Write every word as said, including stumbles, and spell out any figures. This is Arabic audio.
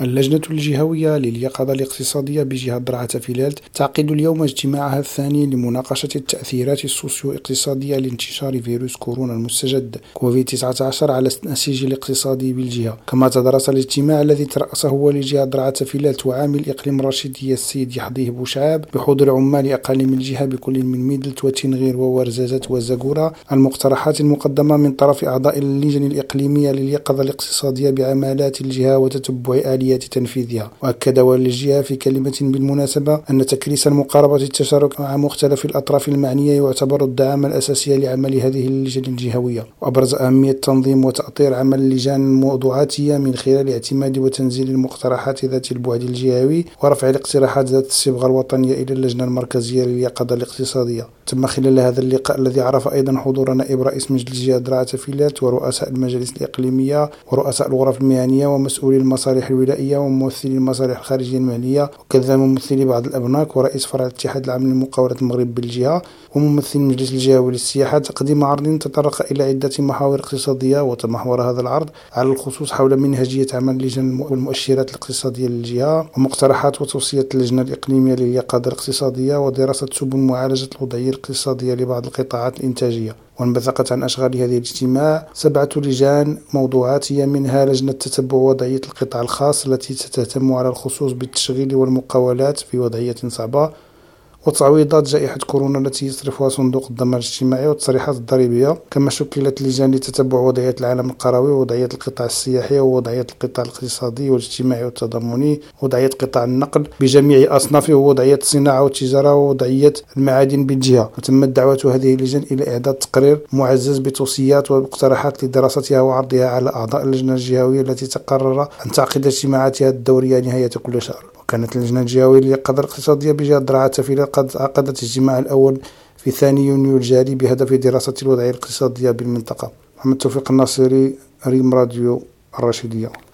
اللجنة الجهوية لليقظة الاقتصادية بجهة درعا فيلالت تعقد اليوم اجتماعها الثاني لمناقشة التأثيرات السوسيو-اقتصادية لانتشار فيروس كورونا المستجد كوفيد تسعة عشر على النسيج الاقتصادي بالجهة. كما تدرس الاجتماع الذي ترأسه والي جهة درعا فيلالت وعامل إقليم الرشيدية السيد يحضيه بوشعاب بحضور عمال أقاليم الجهة بكل من ميدلت وتنغير وورزازة وزاقورة المقترحات المقدمة من طرف أعضاء اللجن الإقليمية لليقظة الاقتصادية بعمالات الجهة وتتبع آليات تنفيذها. وأكد والي الجهة في كلمة بالمناسبة أن تكريس المقاربة التشارك مع مختلف الأطراف المعنية يعتبر الدعامة الأساسية لعمل هذه اللجان الجهوية، وأبرز أهمية تنظيم وتأطير عمل اللجان الموضوعاتية من خلال اعتماد وتنزيل المقترحات ذات البعد الجهوي ورفع الاقتراحات ذات الصبغة الوطنية إلى اللجنة المركزية لليقظة الاقتصادية. تم خلال هذا اللقاء الذي عرف أيضا حضور نائب رئيس مجلس جهة درعا فيلالت ورؤساء المجالس الإقليمية ورؤساء الغرف المهنية ومسؤولي المصالح الولائية وممثلي المصالح الخارجية المالية، وكذا ممثلي بعض الأبناك ورئيس فرع الاتحاد العام لمقاولة المغرب بالجهة وممثل المجلس الجهوي للسياحة، تقديم عرض تطرق إلى عدة محاور اقتصادية. وتمحور هذا العرض على الخصوص حول منهجية عمل اللجان والمؤشرات الاقتصادية للجهة ومقترحات وتوصيات اللجنة الإقليمية لليقظة الاقتصادية ودراسة سبل معالجة الوضعية الاقتصادية لبعض القطاعات الإنتاجية. وانبثقت عن أشغال هذه الاجتماع سبعة لجان موضوعاتية، منها لجنة تتبع وضعية القطاع الخاص التي تهتم على الخصوص بالتشغيل والمقاولات في وضعية صعبة، وتعويضات جائحة كورونا التي يصرفها صندوق الضمان الاجتماعي والتصريحات الضريبية. كما شكلت لجان لتتبع وضعية العالم القروي ووضعية القطاع السياحي ووضعية القطاع الاقتصادي والاجتماعي والتضامني ووضعية قطاع النقل بجميع أصنافه ووضعية الصناعة والتجارة ووضعية المعادن بالجهة. وتمت دعوة هذه اللجان إلى إعداد تقرير معزز بتوصيات ومقترحات لدراستها وعرضها على أعضاء اللجنة الجهوية التي تقرر أن تعقد اجتماعاتها الدورية نهاية كل شهر. كانت اللجنة الجهوية لليقظة الاقتصادية بجهة درعا فيلالت قد عقدت اجتماعها الأول في ثاني يونيو الجاري بهدف دراسة الوضعية الاقتصادية بالمنطقة. محمد توفيق الناصري، ريم راديو الرشيدية.